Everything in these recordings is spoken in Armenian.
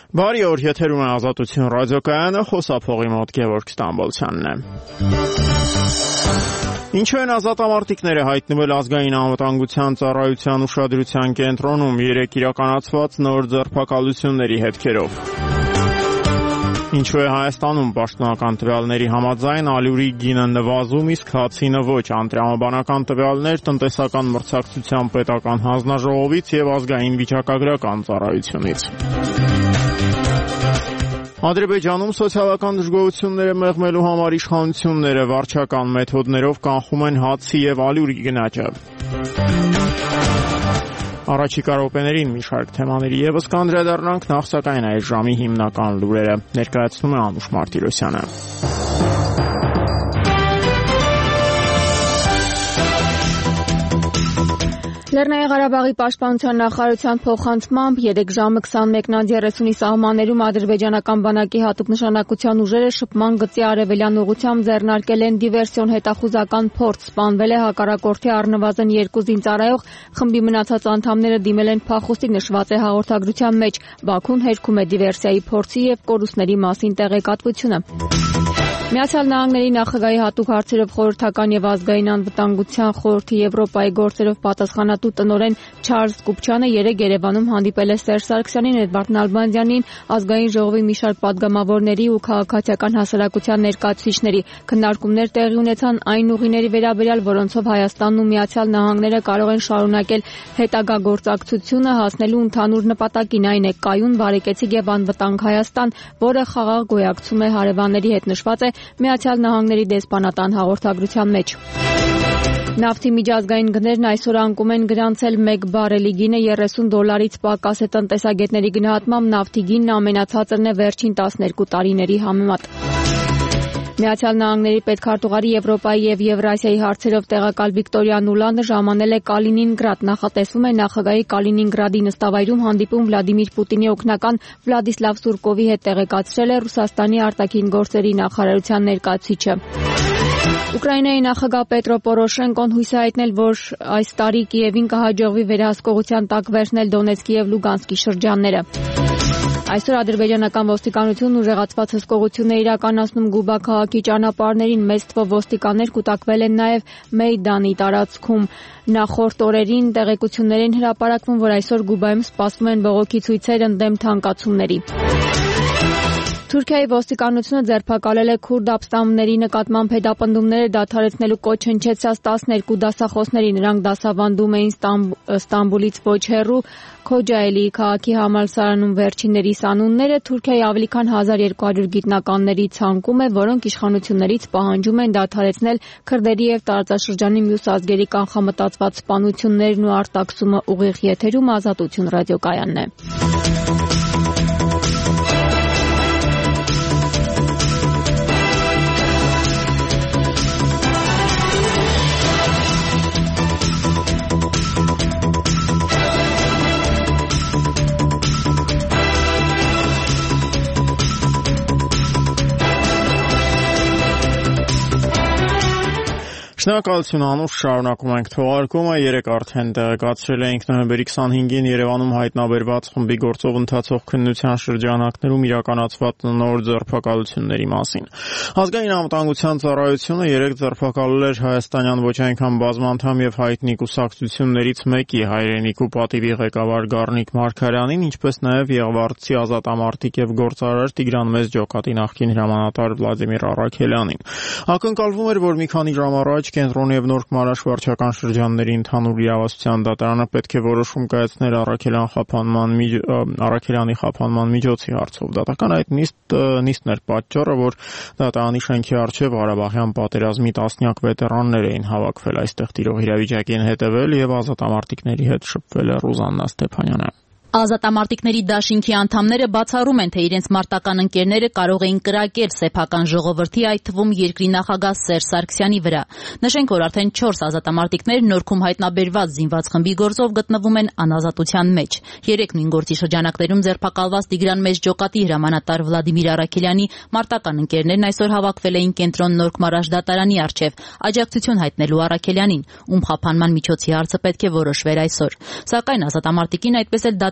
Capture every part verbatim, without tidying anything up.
Բարի օր, եթերում է Ազատություն ռադիոկայանը, խոսափողի մոտ Գևորգ Ստամբոլցյանն է։ Ինչու են ազատամարտիկները հայտնվել ազգային անվտանգության ծառայության ուշադրության կենտրոնում երեք իրականացված նոր ձերբակալությունների հետքերով։ Ինչու է Հայաստանում պաշտոնական տվյալների համաձայն ալյուրի գինը նվազում, իսկ հացինը ոչ, անտրամաբանական տվյալներ տնտեսական մրցակցության պետական հանձնաժողովից եւ ազգային վիճակագրական ծառայությունից։ Ադրբեջանում սոցիալական դժգոհությունները մեղմելու համար իշխանությունները վարչական մեթոդներով կանխում են հացի եւ ալյուրի գնաճը։ Առաջիկա րոպեներին մի շարք թեմաների եւս կանդրադառնանք, նախ սակայն այս ժամի հիմնական լուրերը ներկայացնում է Անուշ Մարտիրոսյանը։ Լեռնային Ղարաբաղի պաշտպանության նախարարության փոխանցմամբ երեք ժամը քսանմեկն անց երեսունի սահմաններում ադրբեջանական բանակի հատուկ նշանակության ուժերը շփման գծի արևելյան ուղղությամբ ձեռնարկել են դիվերսիոն հետախուզական փորձ, սպանվել է հակառակորդի առնվազն երկու զինծառայող, խմբի մնացած անդամները դիմել են փախուստի, նշված է հաղորդագրության մեջ։ Բաքուն հերքում է դիվերսիայի փորձի եւ կորուստների մասին տեղեկատվությունը։ Միացյալ Նահանգների նախագահի հատուկ հարցերով խորհրդական եւ ազգային անվտանգության խորհրդի Եվրոպայի գործերով պատասխանատու տնօրեն Չարլզ Կուպչյանը երեկ Երևանում հանդիպել է Սերժ Սարգսյանին, Էդվարդ Նալբանդյանին, ազգային ժողովի մի շարք պատգամավորների ու քաղաքացիական հասարակության ներկայացուցիչների։ Քննարկումներ տեղի ունեցան այն ուղիների վերաբերյալ, որոնցով Հայաստանն ու Միացյալ Նահանգները կարող են շարունակել հետագա գործակցությունը հասնելու ընդհանուր նպատակին, այն է կայուն, բարեկեցիկ եւ անվտանգ Հայաստան, որը խաղաղ գոյակցում է հարևանների հետ, նշված է Միացյալ Նահանգների դեսպանատան հաղորդագրության մեջ։ Նավթի միջազգային գներն այսօր անկում են գրանցել մեկ բարելի գինը երեսուն դոլարից պակաս է տնտեսագետների գնահատմամբ նավթի գինն ամենացածրն է վերջին տասներկու տարիների համեմատ։ Միացյալ Նահանգների պետքարտուղարի Եվրոպայի եւ Եվրասիայի հարցերով տեղակալ Վիկտորիա Նուլանդը ժամանել է Կալինինգրադ, նախատեսվում է նախագահի Կալինինգրադի նստավայրում հանդիպում Վլադիմիր Պուտինի օգնական Վլադիսլավ Սուրկովի հետ, տեղեկացրել է Ռուսաստանի արտաքին գործերի նախարարության ներկայացուցիչը։ Ուկրաինայի նախագահ Պետրո Պորոշենկոն հույս է հայտնել, որ այս տարի Կիևին կհաջողվի վերահսկողության տակ վերցնել Դոնեցկի եւ Լուգանսկի շրջանները։ Այսօր ադրբեջանական ոստիկանությունն ուժեղացված հսկողություն է իրականացնում Գուբա քաղաքի ճանապարհներին, մեծ թվով ոստիկաններ կուտակվել են նաև Մեյդանի տարածքում։ Նախորդ օրերին տեղեկություններ են հրապարակվում, որ այսօր Գուբայում սպասվում են բողոքի ցույցեր ընդդեմ թանկացումների։ Թուրքիայի ոստիկանությունը ձերբակալել է քուրդ ապստամբների նկատմամբ հետապնդումները դադարեցնելու կոչ հնչեցրած տասներկու դասախոսների։ Նրանք դասավանդում էին Ստամբուլից ոչ հեռու Քոջայելի քաղաքի համալսարանում։ Վերջիններիս անունները Թուրքիայի ավելի քան հազար երկու հարյուր գիտնականների ցանկում է, որոնք իշխանություններից պահանջում են դադարեցնել քրդերի եւ տարածաշրջանի մյուս ազգերի կանխամտածված սպանություններն ու արտաքսումը։ Ուղիղ եթերում Ազատություն ռադիոկայանն է։ Շնորհակալություն Անուշ, շարունակում ենք թողարկումը։ Երեք արդեն տեղեկացրել էինք նոյեմբերի քսանհինգին Երևանում հայտնաբերված խմբի գործով ընթացող քննության շրջանակներում իրականացված նոր ձերբակալությունների մասին։ Ազգային անվտանգության ծառայությունը երեք ձերբակալել էր հայաստանյան ոչ այնքան բազմանդամ եւ հայտնի կուսակցություններից մեկի հայրենիք ու պատիվի ղեկավար Գառնիկ Մարգարյանին, ինչպես նաեւ Եղվարդցի ազատամարտիկ եւ գործարար Տիգրան Մեծջոկատի նախկին հրամանատար Վլադիմիր Առաքելյանին։ Ակնկալվում էր, որ մի քանի ժամ առաջ Կենտրոն եւ Նոր Քմարաշ վարչական շրջանների ընդհանուր իրավասության դատարանը պետք է որոշում կայացներ Առաքելյան խափանման Առաքելյանի խափանման միջոցի հարցով։ Դատական այդ նիստ նիստն էր պատճառը, որ դատարանի շենքի առջև Ղարաբաղյան պատերազմի տասնյակ վետերաններ էին հավաքվել այստեղ տիրող իրավիճակին հետևել եւ ազատամարտիկների հետ շփվել է Ռուզաննա Ստեփանյանը։ Ազատամարտիկների դաշինքի անդամները բացառում են, թե իրենց մարտական ընկերները կարող էին կրակել սեփական ժողովրդի, այդ թվում երկրի նախագահ Սերժ Սարգսյանի վրա։ Նշենք, որ արդեն չորս ազատամարտիկներ Նորքում հայտնաբերված զինված խմբի գործով գտնվում են անազատության մեջ։ Երեք նույն գործի շրջանակներում ձերբակալված Տիգրան Մեծջոկատի հրամանատար Վլադիմիր Առաքելյանի մարտական ընկերներն այսօր հավաքվել էին Կենտրոն Նոր Քմարաշ դատարանի առջև աջակցություն հայտնելու Առաքելյանին, ում խափանման միջոցի հարցը պետք է որոշվեր այսօր։ Սակայն ազատամարտիկին այդպես էլ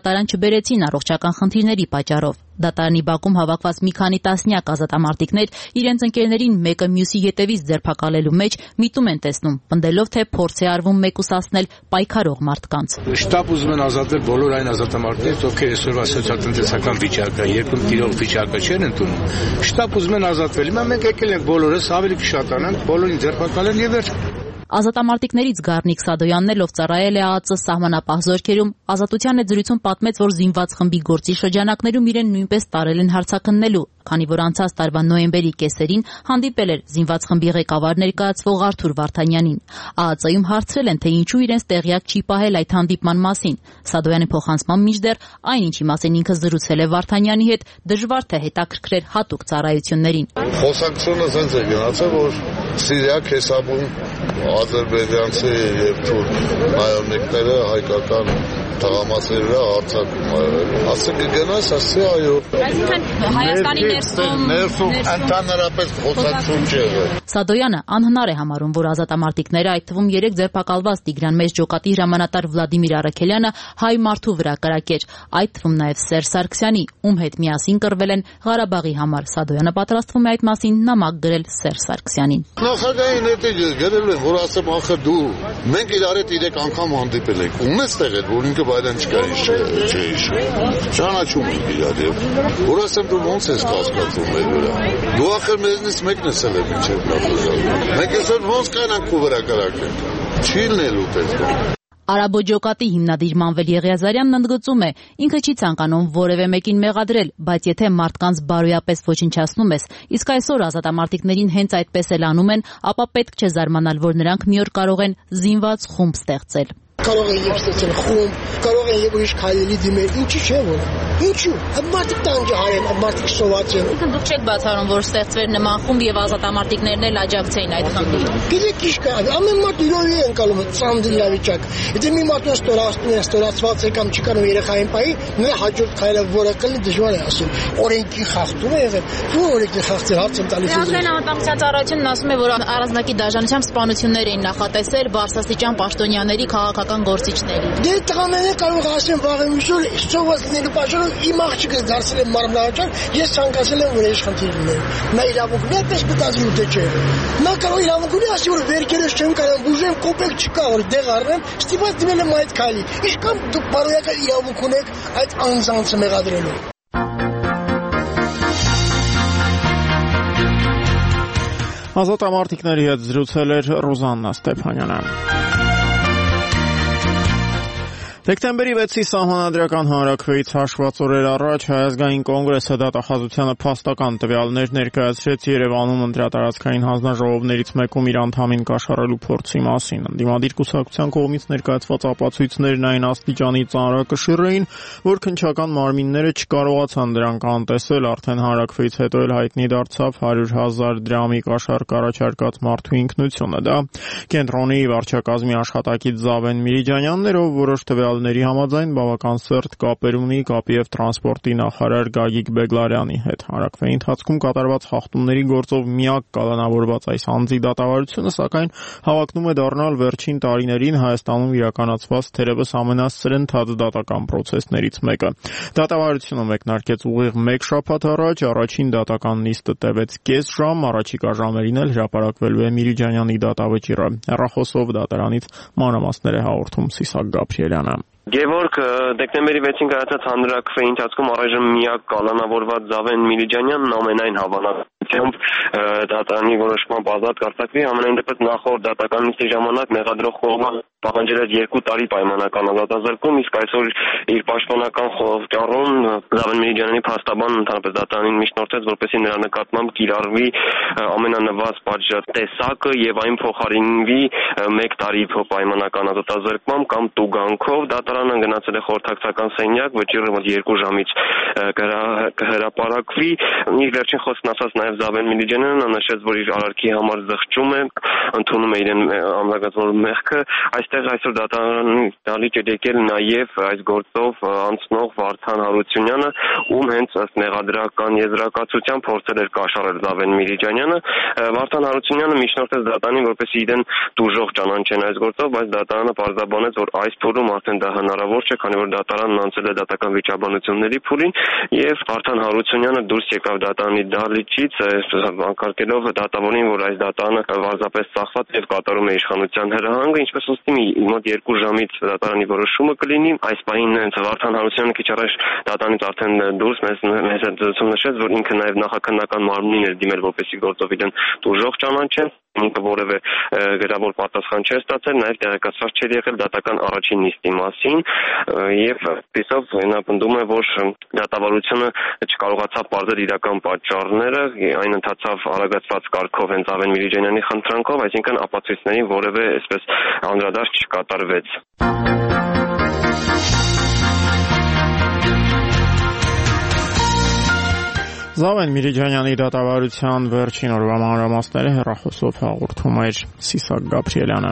դատարան չբերեցին առողջական խնդիրների պատճառով։ Դատարանի բակում հավաքված մի քանի տասնյակ ազատամարտիկներ իրենց ընկերներին մեկը մյուսի ետևից ձերբակալելու մեջ միտում են տեսնում, պնդելով, թե փորձ է արվում մեկուսացնել պայքարող մարդկանց։ Շտապ ուզում են ազատել բոլոր այն ազատամարտիկներից, ովքեր այսօրվա սոցիալ-տնտեսական վիճակը, երկրում տիրող վիճակը չեն ընդունում։ Շտապ ուզում են ազատվել։ Հիմա մենք եկել ենք բոլորս, ավելի կշատանանք, բոլորին ձերբակալել եւ վերջ։ Ազատամարտիկներից Գառնիկ Սադոյանն էլ, ով ծառայել է ԱԱԾ սահմանապահ զորքերում, Ազատության հետ զրույցում պատմեց, որ զինված խմբի գործի շրջանակներում իրեն նույնպես տարել են հարձակնելու, քանի որ անցած տարվա նոյեմբերի կեսերին հանդիպել էր զինված խմբի ղեկավար ներկայացվող Արթուր Վարդանյանին։ ԱԱԾ-ում հարցրել են, թե ինչու իրենց տեղյակ չի պահել այդ հանդիպման մասին։ Սադոյանի փոխանցման միջդեռ այն, ինչի մասին ինքը զրուցել է Վարդանյանի հետ, դժվար թե հետաքրքրեր հատուկ ծառայություններին։ Խոսակցությունը ցենց է գնացել, որ Սիրիակ հեսաբում ադրբեջանցի եւ թուրք նայողները հայկական թղամասերը հարձակում արել։ Ասենք գնաս, ասի այո։ Այսինքն Հայաստանի ներսում ներսում ընդհանրապես խոսակցություն չի եղել։ Սադոյանը անհնար է համարում, որ ազատամարտիկները, այդ թվում երեք ձերբակալված Տիգրան Մեծ ջոկատի հրամանատար Վլադիմիր Արաքելյանը հայ մարդու վրա կրակեր, այդ թվում նաև Սերժ Սարգսյանի, ում հետ միասին կռվել են Ղարաբաղի համար։ Սադոյանը պատրաստվում է այդ մասին նամակ գրել Սերժ Սարգսյանին։ Նախագահին հետ գրել են, որ ասեմ, ախր դու մենք իրար հետ երեք անգամ հանդիպել ենք։ Ում ես տեղել, որ ինքը բայրան չկա չէ։ Ճանաչում ենք իրար եւ որ ասեմ դու ոնց ես կասկածում մեր վրա։ Դու ախր մեզնից մեկն ես ել մինչեւ նախագահ։ Մենք այսօր ոնց կանանք քո վրա կրակել։ Չի լինելու այդպես։ Արաբո ջոկատի հիմնադիր Մանվել Եղիազարյանն ընդգծում է, ինքը չի ցանկանում որևէ մեկին մեղադրել, բայց եթե մարդկանց բարոյապես ոչնչացնում ես, իսկ այսօր ազատամարտիկներին հենց այդպես էլ անում են, ապա պետք չէ զարմանալ, որ նրանք մի օր կարող են զինված խումբ ստեղծել։ Կարող են եւ ստեղծել խումբ, կարող են եւ ուրիշ քայլերի դիմել, ինչի՞ չէ որ։ Ինչու՞։ Մարդիկ տանջարեն, մարդիկ սոված են։ Ինքն դուք չեք բացառում, որ ստեղծվեր նման խումբ եւ ազատամարտիկներն էլ աջակցեին այդ խմբին։ Գիտեք ինչ կա, ամեն մարդ իրոյի են կալում ծանր իրավիճակ։ Եթե մի մարդը ստորացնում է, ստորացված է կամ չի կարող երեխային պայի, նրա հաջորդ քայլը որը կլինի դժվար է ասել։ Օրենքի խախտում է եղել։ Ո՞ր օրենքի խախտել հարց եմ տալիս։ Ազգային անվտանգության ծառայությունն ասում է, որ առանձնակի դաշնությամբ սպանություններ էին նախատեսել բարձրաստիճան պաշտոնյաների քաղաքական գործիչների։ Դե տղաները կարող ասեն վաղը միշտ սոված լինելու պատճառով իմ աղջիկը դարձել է մարմնաճար, ես ցանկացել եմ որ իշխանություն լինել։ Նա իրավունքն է պես մտածում թե չէ։ Նա կարող իրավունք ունի ասի որ վերքերս չեմ կարող բուժեմ, կոպեկ չկա որ դեղ առնեմ, ստիպված դիմել եմ այդ քայլի։ Ինչքան դուք բարոյական իրավունք ունեք այդ անձանցը մեղադրելու։ Ազատամարտիկների հետ զրուցել էր Ռոզաննա Ստեփանյանը։ Դեկտեմբերի վեցի սահմանադրական հանրաքվեից հաշված օրեր առաջ Հայ ազգային կոնգրեսը դատախազությանը փաստական տվյալներ ներկայացրեց Երևանում ընտրատարածքային հանձնաժողովներից մեկում իր անդամին կաշառելու փորձի մասին։ Ընդդիմադիր կուսակցության կողմից ներկայացված ապացույցներն այն աստիճանի ծանրակշիռ էին, որ քննչական մարմինները չկարողացան դրանք անտեսել, արդեն հանրաքվեից հետո էլ հայտնի դարձավ հարյուր հազար դրամի կաշառք առաջարկած մարդու ինքնությունը։ Դա կենտրոնի վարչակազմի աշխատակից Զավեն Միրիջանյանն էր, ով որոշ տվյալ ների համաձայն բավական սերտ կապեր ունի կապի եւ տրանսպորտի նախարար Գագիկ Բեգլարյանի հետ։ Հանրաքվեի ընթացքում կատարված խախտումների գործով միակ կալանավորված այս անձի դատավարությունը, սակայն հավակնում է դառնալ վերջին տարիներին Հայաստանում իրականացված թերևս ամենասրընթաց դատական պրոցեսներից մեկը։ Դատավարությունը մեկնարկեց ուղիղ մեկ շաբաթ առաջ, առաջին դատական նիստը տևեց կես ժամ, առաջիկա ժամերին էլ հրապարակվելու է Միրիջանյանի դատավճիռը։ Հեռախոսով դատարանից մանրամասներ է հաղորդում Սիսակ Գաբրիելյանը։ Գևորգ, դեկտեմբերի վեցին կայացած հանրաքվեի ընթացքում առայժմ միակ կալանավորված Զավեն Միրիջանյանն ամենայն հավանականությամբ դատարանի որոշմամբ ազատ կարձակվի, ամենայն դեպս նախորդ դատական նիստի ժամանակ մեղադրող կողմը պահանջել էր երկու տարի պայմանական ազատազրկում, իսկ այսօր իր պաշտպանական խորհրդարում Զավեն Միրիջանյանի փաստաբանն ընդհանրապես դատարանին միջնորդեց, որպեսզի նրա նկատմամբ կիրառվի ամենանվազ պատժատեսակը եւ այն փոխարինվի մեկ տարի պայմանական ազատազրկմամբ կամ տուգանքով։ Դատարանը գնացել է խորհրդակցական սենյակ, վճիռը մոտ երկու ժամից կհրապարակվի։ Իր վերջին խոսքն ասաց նաև Զավեն Միլիջանյանը նշեց, որ իր արարքի համար զղջում է, ընդունում է իրեն ամրագրացնող մեղքը։ Այստեղ այսօր դատարանի դալիճ էր եկել նաև այս գործով անցնող Վարդան Հարությունյանը, ում հենց ըստ մեղադրական եզրակացության փորձել էր կաշառել Զավեն Միլիջանյանը։ Վարդան Հարությունյանը միջնորդեց դատարանին, որպեսզի իրեն դուժող ճանաչեն այս գործով, բայց դատարանը պարզաբանեց, որ այս փուլում արդեն դա հնարավոր չէ, քանի որ դատարանն անցել է դատական վիճաբանությունների փուլին, եւ Վարդան Հարությունյանը դուրս եկավ դատարանի դահլիճից, անկարգելով դատավորին, որ այս դատարանը պարզապես ծախված եւ կատարում է իշխանության հրահանգը, ինչպես ոստի մոտ երկու ժամից դատարանի որոշումը կլինի։ Այս պահին Վարդան Հարությունյանը քիչ առաջ դատարանից արդեն դուրս մեզ մեզ դրություն նշեց, որ ինքը նաեւ նախաքննական մարմնին էր դիմել, որպեսզի գործով իրեն դուժող ճանաչեն, ինքը որևէ գրավոր պատասխան չէր ստացել, նաև տեղեկացված չէր եղել դատական առաջին նիստի մասին եւ այսով նա պնդում է, որ դատավարությունը չկարողացավ պարզել իրական պատճառները, այն ընթացավ արագացված կարգով հենց Զավեն Միլիջանյանի խնդրանքով, այսինքն ապացույցներին որևէ այսպես անդրադարձ չկատարվեց։ Զավեն Միլիջանյանի դատավարության վերջին օրվա մանրամասները հեռախոսով հաղորդում էր Սիսակ Գաբրիելյանը։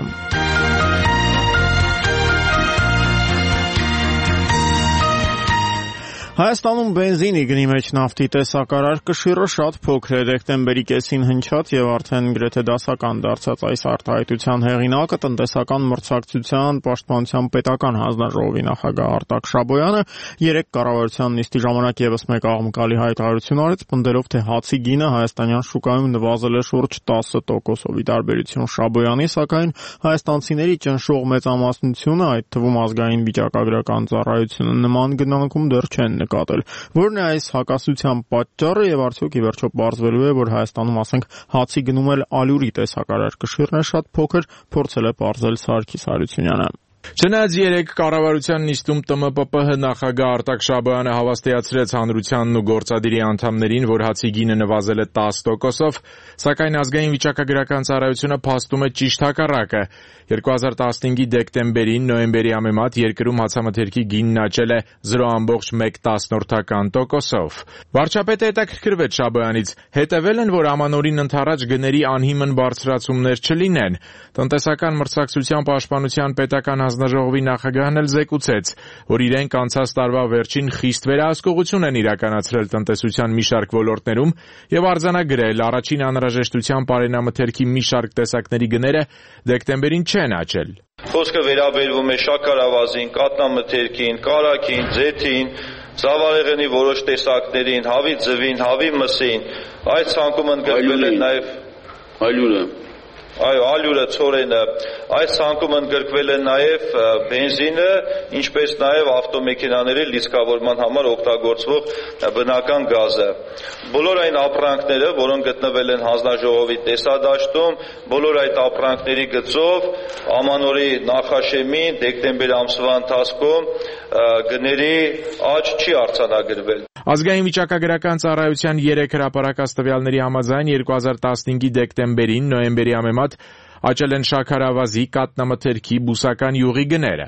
Հայաստանում բենզինի գնի մեջ նավթի տեսակարար կշիռը շատ փոքր է, դեկտեմբերի կեսին հնչած եւ արդեն գրեթե դասական դարձած այս արտահայտության հեղինակը տնտեսական մրցակցության պաշտպանության պետական հանձնաժողովի նախագահ Արտակ Շաբոյանը երեք կառավարության նիստի ժամանակ եւս մեկ աղմկալի հայտարարություն արեց, պնդելով, թե հացի գինը հայաստանյան շուկայում նվազել է շուրջ տասը տոկոսով։ Ի տարբերություն Շաբոյանի, սակայն հայաստանցիների ճնշող մեծամասնությունը, այդ թվում ազգային վիճակագրական ծառայությունը, նման գնանկում դեռ չեն նկատել։ Որն է այս հակասության պատճառը եւ արդյոք ի վերջո պարզվելու է, որ Հայաստանում, ասենք, հացի գնում էլ ալյուրի տեսակարար կշիռն է շատ փոքր, փորձել է պարզել Սարգիս Հարությունյանը։ Չնայած երեք կառավարության նիստում Տ M P P H նախագահ Արտակ Շաբոյանը հավաստիացրեց հանրությանն ու գործադիրի անդամներին, որ հացի գինը նվազել է տասը տոկոսով, սակայն ազգային վիճակագրական ծառայությունը փաստում է ճիշտ հակառակը։ երկու հազար տասնհինգի դեկտեմբերին նոյեմբերի համեմատ երկրում հացամթերքի գինն աճել է զրո բացարձակ մեկ տասնորդական տոկոսով։ Վարչապետը հետաքրքրվեց Շաբոյանից, հետևել են, որ ամանորին ընդառաջ գների անհիմն բարձրացումներ չլինեն։ Տնտեսական մրցակցության պաշտպանության պետական հանձնաժողովի նախագահն էլ զեկուցեց, որ իրենք անցած տարվա վերջին խիստ վերահսկողություն են իրականացրել տնտեսության մի շարք ոլորտներում եւ արձանագրել առաջին անհրաժեշտության պարենամթերքի մի շարք տեսակների գները դեկտեմբերին չեն աճել։ Խոսքը վերաբերվում է շաքարավազին, կատնամթերքին, կարագին, ձեթին, ծավալեղենի որոշ տեսակներին, հավի ձվին, հավի մսին։ Այդ ցանկում ընդգրկվել են նաեւ ալյուրը։ Այո, ալյուրը, ցորենը, այս ցանկում ընդգրկվել է նաև բենզինը, ինչպես նաև ավտոմեքենաների լիցքավորման համար օգտագործվող բնական գազը։ Բոլոր այն ապրանքները, որոնք գտնվել են հանձնաժողովի տեսադաշտում, բոլոր այդ ապրանքների գծով ամանորի նախաշեմին դեկտեմբեր ամսվա ընթացքում գների աճ չի արձանագրվել։ Ազգային վիճակագրական ծառայության երեք հրապարակած տվյալների համաձայն երկու հազար տասնհինգի դեկտեմբերին նոյեմբերի համեմատ աճել են շաքարավազի, կատնամթերքի, բուսական յուղի գները։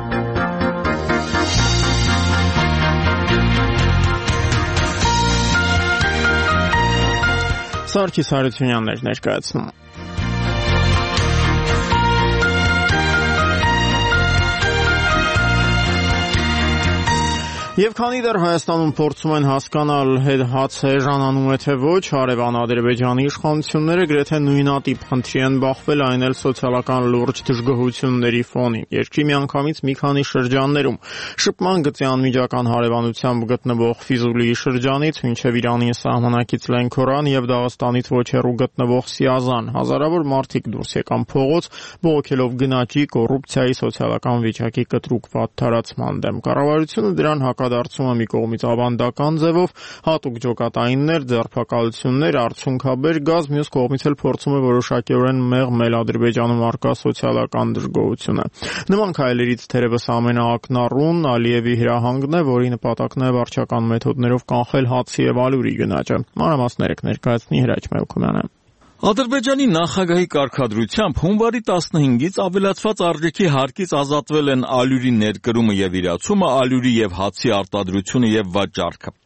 Սարգիս Հարությունյանն էր ներկայացնում։ Եվ քանի դեռ Հայաստանում փորձում են հասկանալ հաց էժանանում է թե ոչ, հարևան Ադրբեջանի իշխանությունները գրեթե նույնատիպ խնդրի են բախվել, այն էլ սոցիալական լուրջ դժգոհությունների ֆոնին։ Երկրի միանգամից մի քանի շրջաններում շփման գծի անմիջական հարևանությամբ գտնվող Ֆիզուլիի շրջանից մինչև Իրանի սահմանակից Լենքորան եւ Դաղստանից ոչ հեռու գտնվող Սիազան հազարավոր մարդիկ դուրս եկան փողոց, բողոքելով գնաճի, կոռուպցիայի, սոցիալական վիճակի կտրուկ վատթարացման դեմ։ Կառավարությունը դրան հակադարձում է մի կողմից ավանդական ձևով, հատուկ ջոկատայիններ, ձերբակալություններ, արդյունքաբեր գազ, մյուս կողմից էլ փորձում է որոշակիորեն մեղմել Ադրբեջանում առկա սոցիալական դժգոհությունը։ Նման քայլերից թերևս ամենաակնառուն Ալիևի հրահանգն է, որի նպատակն է վարչական մեթոդներով կանխել հացի եւ ալյուրի գնաճը։ Մանրամասները կներկայացնի Հրաչ Մելքումյանը։ Ադրբեջանի նախագահի կարգադրությամբ հունվարի տասնհինգից ավելացված արժեքի հարկից ազատվել են ալյուրի ներկրումը եւ իրացումը, ալյուրի եւ հացի արտադրությունը եւ վաճառքը։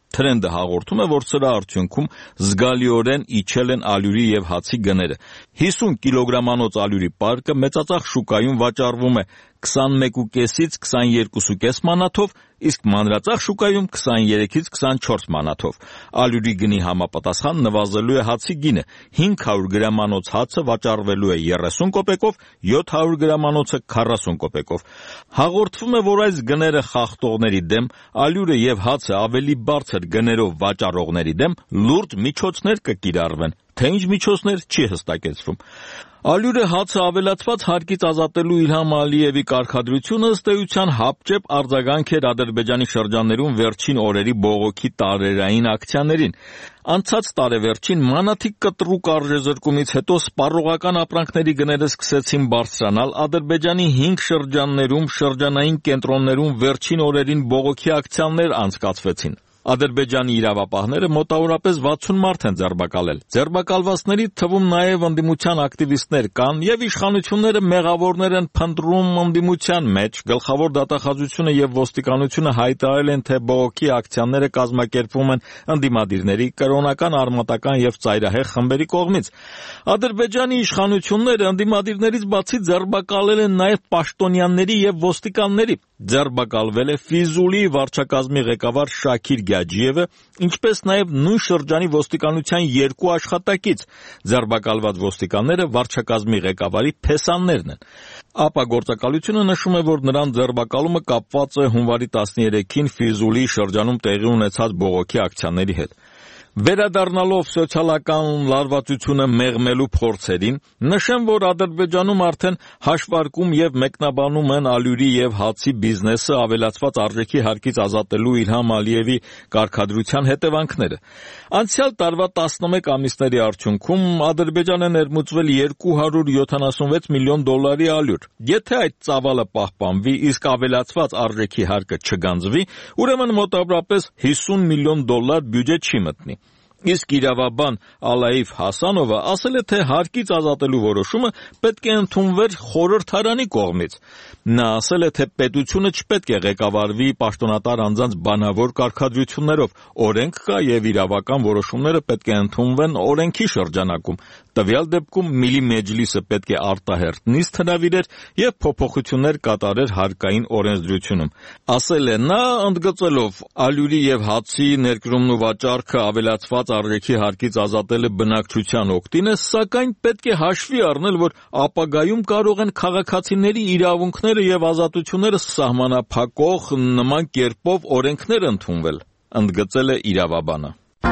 Թրենդը հաղորդում է, որ սրա արդյունքում զգալիորեն իջել են ալյուրի եւ հացի գները։ հիսուն կիլոգրամանոց ալյուրի պարկը մեծածախ շուկայում վաճառվում է քսանմեկուկեսից քսաներկուսուկես մանաթով, իսկ մանրածախ շուկայում քսաներեքից քսանչորս մանաթով։ Ալյուրի գնի համապատասխան նվազելու է հացի գինը, հինգ հարյուր գրամանոց հացը վաճառվելու է երեսուն կոպեկով, յոթ հարյուր գրամանոցը քառասուն կոպեկով։ Հաղորդվում է, որ այս գները խախտողների դեմ, ալյուրը եւ հացը ավելի բարձր գներով վաճառողների դեմ լուրջ միջոցներ կկիրառվեն, թե ինչ միջոցներ չի հստակեցվում։ Ալյուրը հացը ավելացված հարկից ազատելու Իլհամ Ալիևի կարգադրությունը ըստ էության հապճեպ արձագանք էր Ադրբեջանի շրջաններում վերջին օրերի բողոքի տարերային ակցիաներին։ Անցած տարեվերջին մանաթիկ կտրուկ արժեզրկումից հետո սպառողական ապրանքների գները սկսեցին բարձրանալ, Ադրբեջանի հինգ շրջաններում շրջանային կենտրոններում վերջին օրերին բողոքի ակցիաներ անցկացվեցին։ Ադրբեջանի իրավապահները մոտավորապես վաթսուն մարդ են ձերբակալել։ Ձերբակալվածների թվում նաև ընդդիմության ակտիվիստներ կան, եւ իշխանությունները մեղավորներ են փնտրում ընդդիմության մեջ։ Գլխավոր դատախազությունը եւ ոստիկանությունը հայտարարել են, թե բողոքի ակցիաները կազմակերպվում են ընդդիմադիրների, կրոնական, արմատական եւ ծայրահեղ խմբերի կողմից։ Ադրբեջանի իշխանությունները ընդդիմադիրներից բացի ձերբակալել են նաև պաշտոնյաների եւ ոստիկանների։ Ձերբակալվել է Ֆիզուլի վարչակազմի ղեկավար Շաքիր Գաջիևը, ինչպես նաև նույն շրջանի ոստիկանության երկու աշխատակից։ Ձերբակալված ոստիկանները վարչակազմի ղեկավարի փեսաններն են։ ԱՊԱ գործակալությունը նշում է, որ նրան ձերբակալումը կապված է հունվարի տասներեքին Ֆիզուլի շրջանում տեղի ունեցած բողոքի ակցիաների հետ։ Վերադառնալով սոցիալական լարվածությունը մեղմելու փորձերին, նշեմ, որ Ադրբեջանում արդեն հաշվարկում եւ մեկնաբանում են ալյուրի եւ հացի բիզնեսը ավելացված արժեքի հարկից ազատելու Իլհամ Ալիևի կարգադրության հետևանքները։ Անցյալ տարվա տասնմեկ ամիսների արդյունքում Ադրբեջանը ներմուծվել երկու հարյուր յոթանասունվեց միլիոն դոլարի ալյուր։ Եթե այդ ծավալը պահպանվի, իսկ ավելացված արժեքի հարկը չգանձվի, ուրեմն մոտավորապես հիսուն միլիոն դոլար բյուջե չի մտնի։ Իսկ իրավաբան Ալաիֆ Հասանովը ասել է, թե հարկից ազատելու որոշումը պետք է ընդունվեր խորհրդարանի կողմից։ Նա ասել է, թե պետությունը չպետք է ղեկավարվի պաշտոնատար անձանց բանավոր կարգադրություններով, օրենք կա եւ իրավական որոշումները պետք է ընդունվեն օրենքի շրջանակում։ Տվյալ դեպքում Միլի Մեջլիսը պետք է արտահերթ նիստ հրավիրեր եւ փոփոխություններ կատարեր հարկային օրենսդրությունում։ Ասել է նա, ընդգծելով ալյուրի եւ հացի ներկրումն ու վաճառքը ավելացված արժեքի հարկից ազատելը բնակչության օգտին է, սակայն պետք է հաշվի առնել, որ ապագայում կարող են քաղաքացիների իրավունքները եւ ազատությունները սահմանափակող նման կերպով օրենքներ ընդունվել, ընդգծել է իրավաբանը։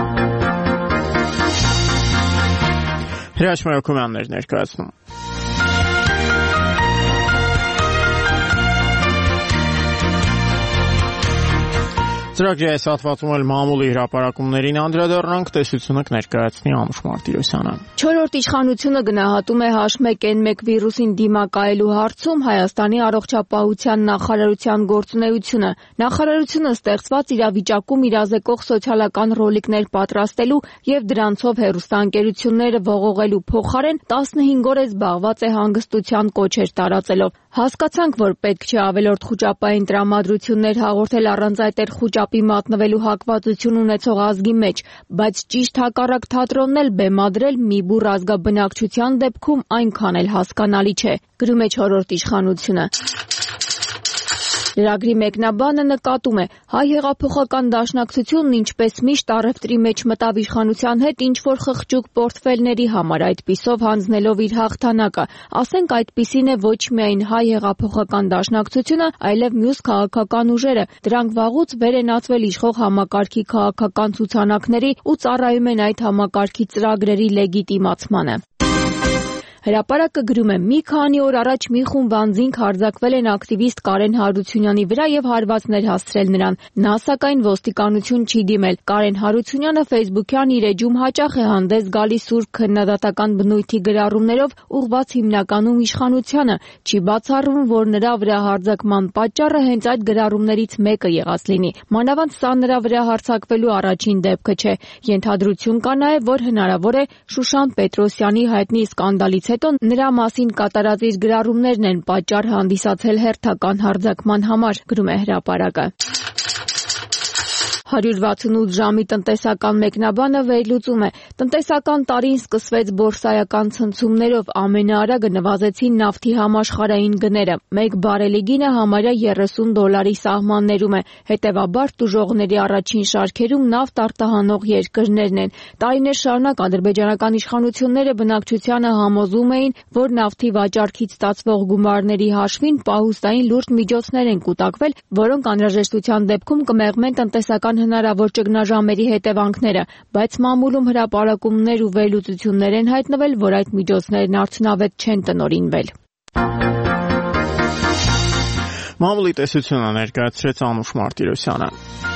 Հրաշ Մայոկոյաններ ներկայացնում։ Ծրագրի այս հատվածում էլ մամուլի հրապարակումներին անդրադառնանք, տեսությունը կներկայացնի Անուշ Մարտիրոսյանը։ Չորրորդ իշխանությունը գնահատում է H one N one վիրուսին դիմակայելու հարցում Հայաստանի առողջապահության նախարարության գործունեությունը։ Նախարարությունը ստեղծված իրավիճակում իրազեկող սոցիալական ռոլիկներ պատրաստելու եւ դրանցով հեռուստաընկերությունները ողողելու փոխարեն տասնհինգ օր է զբաղված է հանգստության կոչեր տարածելով։ Հասկացանք, որ պետք չէ ավելորդ խուճապային տրամադրություններ հաղորդել առանց այդ խուճապի մատնվելու հակվածություն ունեցող ազգի մեջ, բայց ճիշտ հակառակ թատրոնն էլ բեմադրել մի բուռ ազգաբնակչության դեպքում այնքան էլ հասկանալի չէ, գրում է չորրորդ իշխանությունը։ Լրագրի մեկնաբանը նկատում է, հայ հեղափոխական դաշնակցությունն ինչպես միշտ առևտրի մեջ մտավ իշխանության հետ ինչ-որ խղճուկ պորտֆելների համար, այդպիսով հանձնելով իր հաղթանակը։ Ասենք այդպիսին է ոչ միայն հայ հեղափոխական դաշնակցությունը, այլև մյուս քաղաքական ուժերը։ Դրանք վաղուց վեր են ածվել իշխող համակարգի քաղաքական ցուցանակների ու ծառայում են այդ համակարգի ծրագրերի լեգիտիմացմանը։ Հրապարակը գրում է, մի քանի օր առաջ մի խումբ անձինք հարձակվել են ակտիվիստ Կարեն Հարությունյանի վրա եւ հարվածներ հասցրել նրան։ Նա սակայն ոստիկանություն չի դիմել։ Կարեն Հարությունյանը Facebook-յան իր էջում հաճախ է հանդես գալիս սուրբ քննադատական բնույթի գրառումներով, ուղղված հիմնականում իշխանությանը։ Չի բացառվում, որ նրա վրա հարձակման պատճառը հենց այդ գրառումներից մեկը եղած լինի։ Մանավանդ սա նրա վրա հարձակվելու առաջին դեպքը չէ։ Ենթադրություն կա նաեւ, որ հնարավոր է Շուշան Պետրոսյանի հայտնի սկանդալից հետո նրա մասին կատարած իր գրառումներն են պատճառ հանդիսացել հերթական հարձակման համար, գրում է հրապարակը։ հարյուր վաթսունութ ժամի տնտեսական մեկնաբանը վերլուծում է. տնտեսական տարին սկսվեց բորսայական ցնցումներով, ամենաարագը նվազեցին նավթի համաշխարհային գները, մեկ բարելի գինը համարյա երեսուն դոլարի սահմաններում է, հետևաբար տուժողների առաջին շարքերում նավթ արտահանող երկրներն են։ Տարիներ շարունակ ադրբեջանական իշխանությունները բնակչությանը համոզում էին, որ նավթի վաճառքից ստացվող գումարների հաշվին պահուստային լուրջ միջոցներ են կուտակվել, որոնք անհրաժեշտության դեպքում կմեղմեն տնտեսական հնարավոր ճգնաժամերի հետևանքները, բայց մամուլում հրապարակումներ ու վերլուծություններ են հայտնվել, որ այդ միջոցներն արդյունավետ չեն տնօրինվել։ Մամուլի տեսությունը ներկայացրեց Անուշ Մարտիրոսյանը։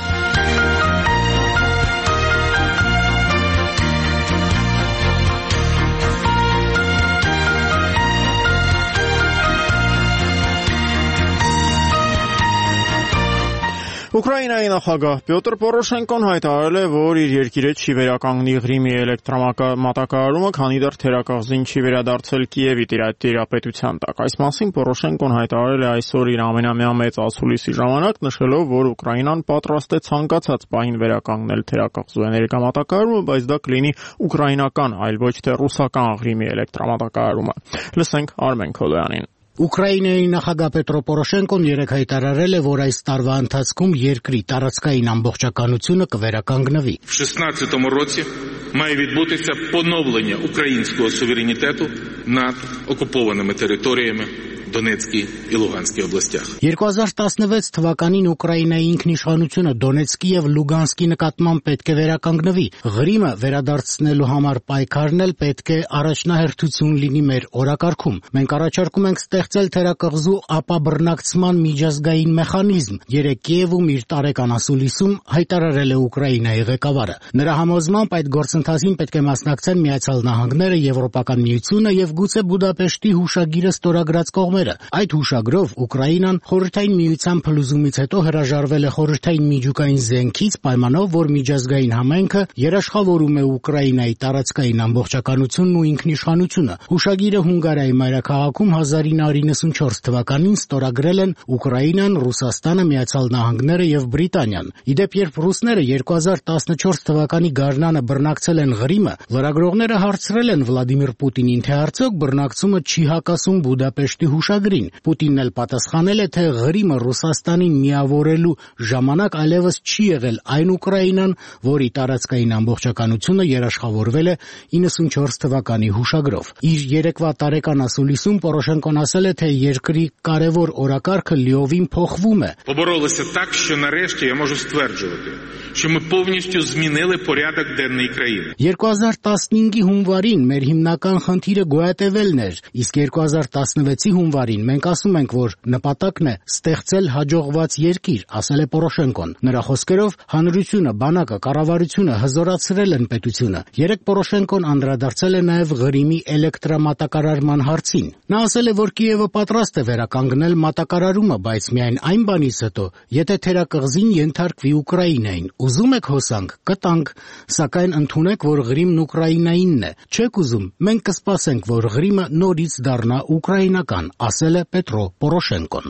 Ուկրաինայի նախագահ Պյոտր Պորոշենկոն հայտարարել է, որ իր երկիրը չի վերականգնի Ղրիմի էլեկտրամատակարարումը, քանի դեռ թերակղզին չի վերադարձել Կիևի տիրապետության տակ։ Այս մասին Պորոշենկոն հայտարարել է այսօր իր ամենամյա մեծ ասուլիսի ժամանակ, նշելով, որ Ուկրաինան պատրաստ է ցանկացած պահին վերականգնել թերակղզու էներգամատակարարումը, բայց դա կլինի ուկրաինական, այլ ոչ թե ռուսական Ղրիմի էլեկտրամատակարարումը։ Լսենք Արմեն Քոլոյանին։ Ուկրաինայի նախագահ Պետրո Պորոշենկոն երեկ հայտարարել է, որ այս տարվա ընթացքում երկրի տարածքային ամբողջականությունը կվերականգնվի։ В шістнадцятому році має відбутися поновлення українського суверенітету над окупованими територіями Դոնեցկի և Լուգանսկի областях։ երկու հազար տասնվեց թվականին Ուկրաինայի ինքնիշխանությունը Դոնեցկի և Լուգանսկի նկատմամբ պետք է վերականգնվի։ Ղրիմը վերադարձնելու համար պայքարն էլ պետք է առաջնահերթություն լինի մեր օրակարգում։ Մենք առաջարկում ենք ստեղծել թերակղզու ապաբռնակցման միջազգային մեխանիզմ, երեկ Կիևում իր տարեկան ասուլիսում հայտարարել է Ուկրաինայի ղեկավարը։ Նրա համոզմամբ այդ գործընթացին պետք է մասնակցեն Միացյալ Նահանգները, Եվրոպական միությունը և գուցե Բուդապեշտի հուշագիրը ստորագրած կողմերը։ Այդ հուշագրով Ուկրաինան Խորհրդային Միության փլուզումից հետո հրաժարվել է խորհրդային միջուկային զենքից, պայմանով, որ միջազգային համայնքը երաշխավորում է Ուկրաինայի տարածքային ամբողջականությունն ու ինքնիշխանությունը։ Հուշագիրը Հունգարիայի մայրաքաղաքում հազար ինը հարյուր իննսունչորս թվականին ստորագրել են Ուկրաինան, Ռուսաստանը, Միացյալ Նահանգները և Բրիտանիան։ Իդեպ, երբ ռուսները երկու հազար տասնչորս թվականի գարնանը բռնակցել են Ղրիմը, լրագրողները հարցրել են Վլադիմիր Պուտինին, թե արդյոք բռնակցումը չի հակասում Բուդապեշտի հուշագրին։ Պուտինն էլ պատասխանել է, թե Ղրիմը Ռուսաստանին միավորելու ժամանակ այլևս չի եղել այն Ուկրաինան, որի տարածքային ամբողջականությունը երաշխավորվել է իննսունչորս թվականի հուշագրով։ Իր երեկվա տարեկան ասուլիսում Պորոշենկոն ասել է, թե երկրի կարևոր օրակարգը լիովին փոխվում է։ Поборолися так, що нарешті я можу стверджувати, що ми повністю змінили порядок денний країни։ երկու հազար տասնհինգի հունվարին մեր հիմնական խնդիրը գոյատևելն էր, իսկ երկու հազար տասնվեցի հունվարին մենք ասում ենք, որ նպատակն է ստեղծել հաջողված երկիր, ասել է Պորոշենկոն։ Նրա խոսքերով հանրությունը, բանակը, կառավարությունը հզորացրել են պետությունը։ Երեկ Պորոշենկոն անդրադարձել է նաև Ղրիմի էլեկտրամատակարարման հարցին։ Նա ասել է, որ Կիևը պատրաստ է վերականգնել մատակարարումը, բայց միայն այն բանից հետո, եթե թերակղզին ենթարկվի Ուկրաինային։ Ուզում եք հոսանք, կտանք, սակայն ընդունեք, որ Ղրիմն Ուկրաինայինն է։ Չեք ուզում, մենք կսպասենք, որ Ղրիմը նորից դառնա ուկրաինական, ասել է Պետրո Պորոշենկոն։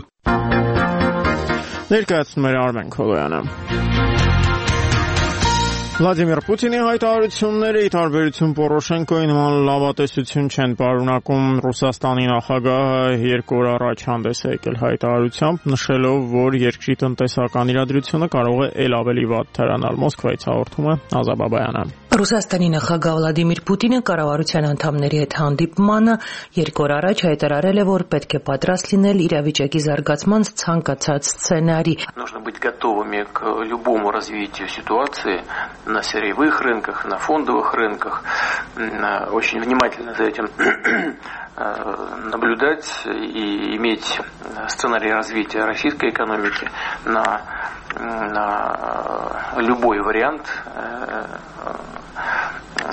Ներկայացնում էր Արմեն Քոլոյանը։ Վլադիմիր Պուտինի հայտարարությունները ի տարբերություն Պորոշենկոյի նման լավատեսություն չեն պարունակում։ Ռուսաստանի նախագահը երկու օր առաջ հանդես է եկել հայտարարությամբ, նշելով, որ երկրի տնտեսական իրադրությունը կարող է ել ավելի վատ թերանալ։ Մոսկվայից հաղորդում է Ազա Բաբայանը։ Ռուսաստանի նախագահ Վլադիմիր Պուտինը կառավարության անդամների հետ հանդիպմանը երկու օր առաջ հայտարարել է, որ պետք է պատրաստ լինել իրավիճակի զարգացման ցանկացած սցենարի։ Нужно быть готовыми к любому развитию ситуации на сырьевых рынках, на фондовых рынках. Очень внимательно за этим наблюдать и иметь сценарий развития российской экономики на, на любой вариант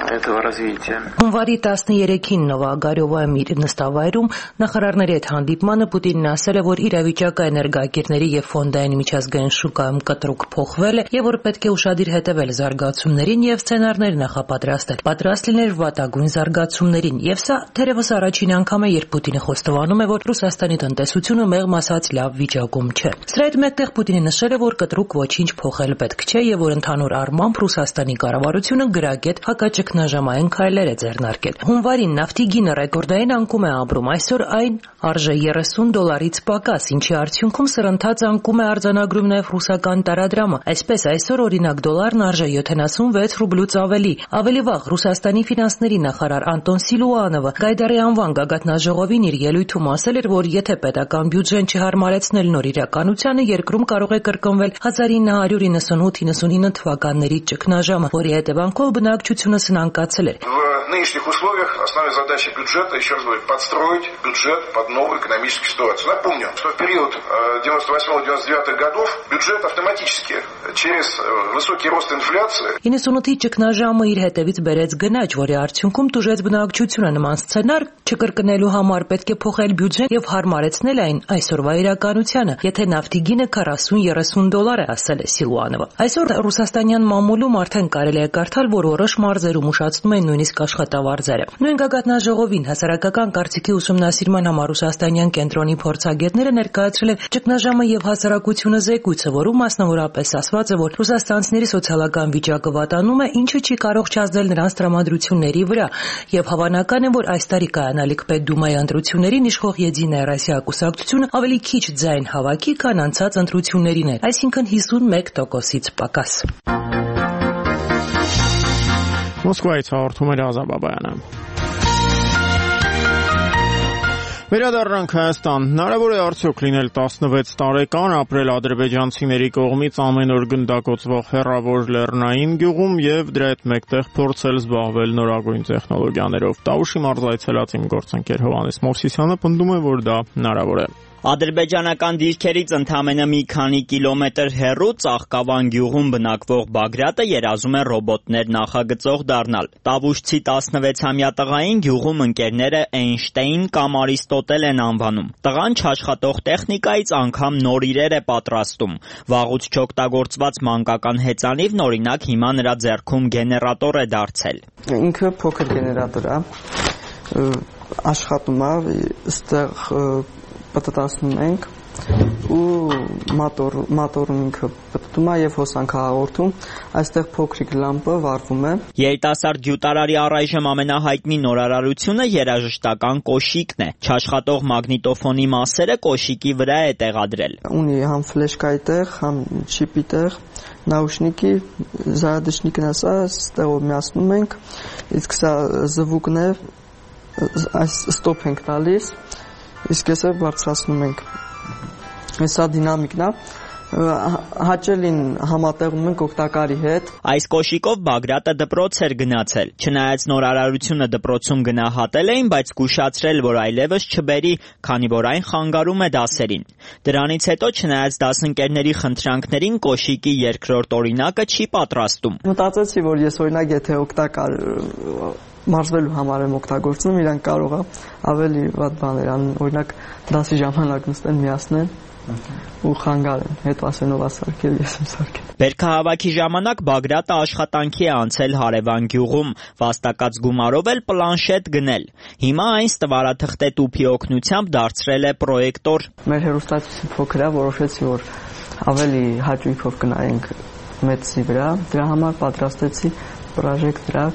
этого развития. Հունվարի տասներեքին Նովագարյովայում իր նստավայրում նախարարների հետ հանդիպմանը Պուտինն ասել է, որ իրավիճակը էներգակիրների եւ ֆոնդային միջազգային շուկայում կտրուկ փոխվել է եւ որ պետք է ուշադիր հետեւել զարգացումներին եւ սցենարներ նախապատրաստել, պատրաստ լինել վատագույն զարգացումներին։ Եվ սա թերևս առաջին անգամ է, երբ Պուտինը խոստովանում է, որ Ռուսաստանի տնտեսությունը մեղմ ասած լավ վիճակում չէ։ Սրա հետ մեկտեղ Պուտինը նշել է, որ կտրուկ ոչինչ փոխել պետք չէ եւ որ ընդհանուր առմամբ Ռուսաստանի կառավարությունը գրագետ հակաճգնաժամային քայլեր է ձեռնարկել։ Հունվարին նավթի գինը ռեկորդային անկում է ապրում, այսօր այն արժե երեսուն դոլարից պակաս, ինչի արդյունքում սրընթաց անկում է արձանագրում նաև ռուսական տարադրամը։ Այսպես այսօր օրինակ դոլարն արժե յոթանասունվեց ռուբլուց ավելի։ Ավելի վաղ Ռուսաստանի ֆինանսների նախարար Անտոն Սիլուանովը Գայդարի անվան գագաթնաժողովին իր ելույթում ասել էր, որ եթե պետական բյուջեն չհարմարեցնել нոր իրականությանը, երկրում կարող է կրկնվել հազար ինը հարյուր իննսունութ իննսունինը թվականների ճգնաժամը, որի հետևանքով բնակչությունը սնանկացել էր։ В нынешних условиях основная задача бюджета, еще раз говорю, подстроить бюджет под новую экономическую ситуацию. Напомню, что в период девяносто восьмого — девяносто девятого годов бюджет автоматически через высокий рост инфляции. իննսունութի ճգնաժամը իր հետևից բերեց գնաճ, որի արդյունքում տուժեց բնակչությունը։ Նման սցենար չկրկնելու համար պետք է փոխել բյուջեն եւ հարմարեցնել այն այսօրվա իրականությանը, եթե նավթի գինը քառասուն երեսուն դոլար է, ասել է Սիլուանովը։ Այսօր ռուսաստանյան մամուլում արդեն կարելի է կարդալ, որ որոշ մարզերում ուշացնում են նույնիսկ աշխատավարձերը։ Նույն գագաթնաժողովին հասարակական կարծիքի ուսումնասիրման համար ռուսաստանյան կենտրոնի փորձագետները ներկայացրել են ճգնաժամը եւ հասարակությունը զեկույցը, որում մասնավորապես ասված է, որ ռուսաստանցիների սոցիալական վիճակը վատանում է, ինչը չի կարող չազդել նրանց տրամադրությունների վրա, եւ հավանական է, որ այս տարի կայանալիք Պետդումայի ընտրություններին իշխող Եդիная Россия կուսակցությունը ավելի քիչ ձայն հավաքի, քան անցած ընտրություններին էր, այսինքն հիսունմեկ տոկոսից պակաս։ Մոսկվայից հաղորդում էր Ազա Բաբայանը։ Վերադառնանք Հայաստան։ Հնարավոր է արդյոք լինել տասնվեց տարեկան, ապրել ադրբեջանցիների կողմից ամեն օր գնդակոծվող հեռավոր լեռնային գյուղում եւ դրա հետ մեկտեղ փորձել զբաղվել նորագույն տեխնոլոգիաներով։ Տավուշի մարզ այցելած իմ գործընկեր Հովհաննես Մովսիսյանը պնդում է, որ դա հնարավոր է։ Ադրբեջանական դիրքերից ընդամենը մի քանի կիլոմետր հեռու Ծաղկավան գյուղում բնակվող Բագրատը երազում է ռոբոտներ նախագծող դառնալ։ Տավուշցի տասնվեցամյա տղային գյուղում ընկերները Էյնշտեյն կամ Արիստոտել են անվանում։ Տղան չաշխատող տեխնիկայից անգամ նոր իրեր է պատրաստում։ Վաղուց չօգտագործված մանկական հեծանիվն օրինակ հիմա նրա ձեռքում գեներատոր է դարձել։ Ինքը փոքր գեներատոր է, աշխատում է, այստեղ պատտասնում ենք ու մոտոր մոտորում ինքը պատտում է եւ հոսանք հաղորդում, այստեղ փոքրիկ լամպը վառվում է։ Երիտասարդ գյուտարարի առայժմ ամենահայտնի նորարարությունը երաժշտական կոշիկն է։ Չաշխատող մագնիտոֆոնի մասերը կոշիկի վրա է տեղադրել։ Ունի համ ֆլեշկայի տեղ, համ չիպի տեղ, նաուշնիկի, զարդաշնիկն ասա, ստեղով միացնում ենք, իսկ սա զվուկն է, այս ստոփ ենք տալիս, իսկ էսը բարձրացնում ենք։ Սա դինամիկն է, հաճելին համատեղում ենք օգտակարի հետ։ Այս կոշիկով Բագրատը դպրոց էր գնացել։ Չնայած նորարարությունը դպրոցում գնահատել էին, բայց զգուշացրել, որ այլևս չբերի, քանի որ այն խանգարում է դասերին։ Դրանից հետո, չնայած դասընկերների խնդրանքներին, կոշիկի երկրորդ օրինակը չի պատրաստում։ Մտածեցի, որ ես օրինակ եթե օգտակար մարզվելու համար եմ օգտագործում, իրանք կարող է ավելի վատ բաներ անեն, օրինակ դասի ժամանակ նստեն միացնեն ու խանգարեն, հետո ասեն ով է սարքել, ես եմ սարքել։ Բերքահավաքի ժամանակ Բագրատը աշխատանքի է անցել հարևան գյուղում, վաստակած գումարով էլ պլանշետ գնել։ Հիմա այն ստվարաթղթե տուփի օգնությամբ դարձրել է պրոյեկտոր։ Մեր հեռուստացույցը փոքր է, որոշեցի, որ ավելի հաճույքով կնայենք մեծի վրա, դրա համար պատրաստեցի պրոժեկտոր,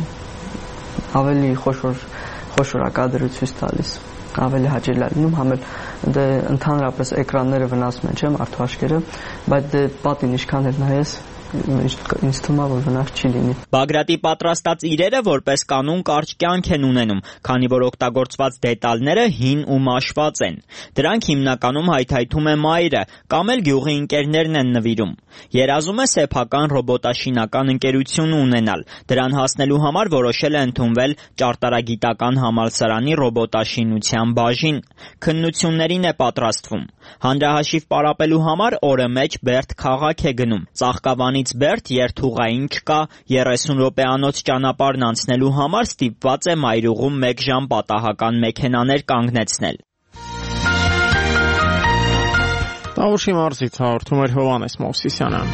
ավելի խոշոր խոշորակադրություն ցույց տալիս, ավելի հաճելի լինում, համ էլ դե ընդհանրապես էկրանները վնասում են, չէ՞, մարդու աչքերը, բայց դե պատին ինչքան էլ նայես, ինձ թվում է, որ վնաս չի լինի։ Բագրատի պատրաստած իրերը որպես կանոն կարճ կյանք են ունենում, քանի որ օգտագործված դետալները հին ու մաշված են։ Դրանք հիմնականում հայթայթում է մայրը կամ էլ գյուղի ընկերներն են նվիրում։ Երազում է սեփական ռոբոտաշինական ընկերություն ունենալ։ Դրան հասնելու համար որոշել է ընդունվել Ճարտարագիտական համալսարանի ռոբոտաշինության բաժին։ Քննություններին է պատրաստվում։ Հանրահաշիվ պարապելու համար օրը մեջ Բերդ քաղաք է գնում։ Ծաղկավանի Երևանից Բերդ երթուղային չկա, երեսուն րոպեանոց ճանապարհն անցնելու համար ստիպված է մայրուղում մեկ ժամ պատահական մեքենաներ կանգնեցնել։ Տավուշի մարզից հաղորդում էր Հովհաննես Մովսիսյանը։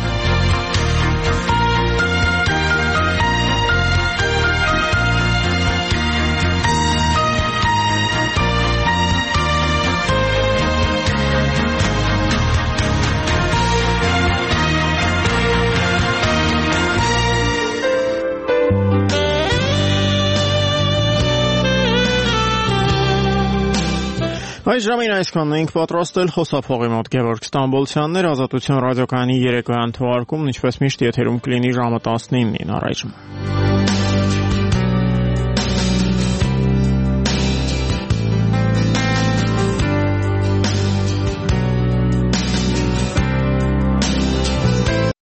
Այս ժամին այսքանն էինք պատրաստել, խոսափողի մոտ Գևորգ Ստամբոլցյանն էր, Ազատություն ռադիոկայանի երեկոյան թողարկումն ինչպես միշտ եթերում կլինի ժամը տասնինին առայժմ։